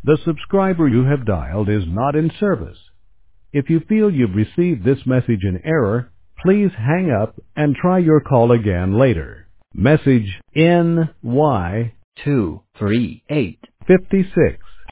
The subscriber you have dialed is not in service. If you feel you've received this message in error, please hang up and try your call again later. Message NY 238 56